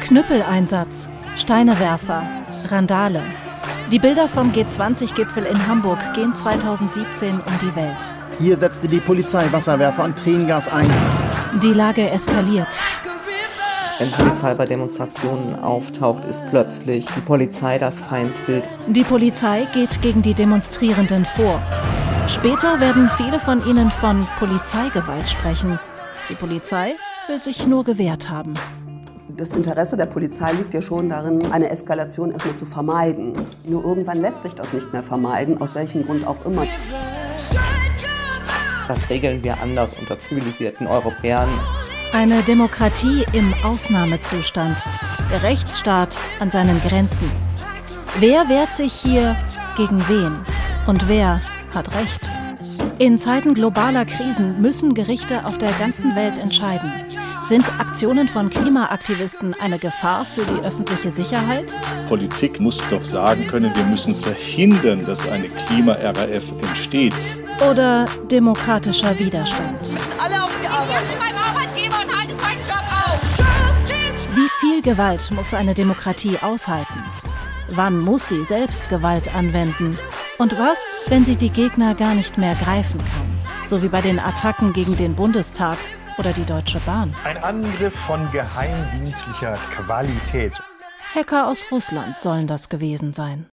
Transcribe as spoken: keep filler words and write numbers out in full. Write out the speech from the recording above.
Knüppeleinsatz, Steinewerfer, Randale. Die Bilder vom G zwanzig Gipfel in Hamburg gehen zweitausendsiebzehn um die Welt. Hier setzte die Polizei Wasserwerfer und Tränengas ein. Die Lage eskaliert. Wenn Polizei bei Demonstrationen auftaucht, ist plötzlich die Polizei das Feindbild. Die Polizei geht gegen die Demonstrierenden vor. Später werden viele von ihnen von Polizeigewalt sprechen. Die Polizei will sich nur gewehrt haben. Das Interesse der Polizei liegt ja schon darin, eine Eskalation erstmal zu vermeiden. Nur irgendwann lässt sich das nicht mehr vermeiden, aus welchem Grund auch immer. Das regeln wir anders unter zivilisierten Europäern. Eine Demokratie im Ausnahmezustand. Der Rechtsstaat an seinen Grenzen. Wer wehrt sich hier gegen wen? Und wer hat Recht? In Zeiten globaler Krisen müssen Gerichte auf der ganzen Welt entscheiden. Sind Aktionen von Klimaaktivisten eine Gefahr für die öffentliche Sicherheit? Politik muss doch sagen können, wir müssen verhindern, dass eine Klima-R A F entsteht. Oder demokratischer Widerstand? Wir müssen alle auf die Arbeit. Ich bin beim Arbeitgeber und halte meinen Job auf. Wie viel Gewalt muss eine Demokratie aushalten? Wann muss sie selbst Gewalt anwenden? Und was, wenn sie die Gegner gar nicht mehr greifen kann? So wie bei den Attacken gegen den Bundestag oder die Deutsche Bahn. Ein Angriff von geheimdienstlicher Qualität. Hacker aus Russland sollen das gewesen sein.